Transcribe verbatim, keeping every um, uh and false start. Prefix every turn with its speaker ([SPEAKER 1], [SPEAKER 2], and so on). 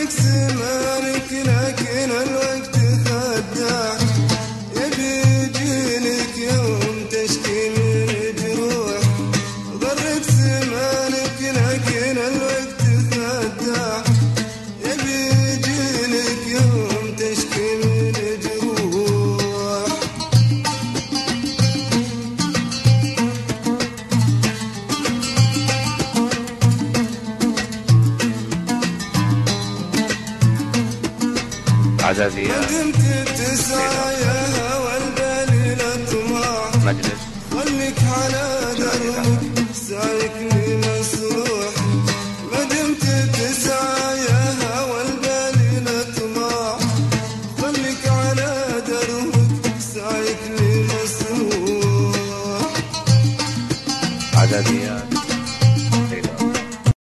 [SPEAKER 1] غرك زمانك لكن الوقت خداع، يبي يجيلك يوم تشكي من جروح. غرك زمانك لكن الوقت خداع، يبي يجيلك يوم تشكي من جروح.
[SPEAKER 2] عزازي
[SPEAKER 1] قدمت التسعة يا هوى البالي لا طمع،
[SPEAKER 2] مجلس
[SPEAKER 1] خليك على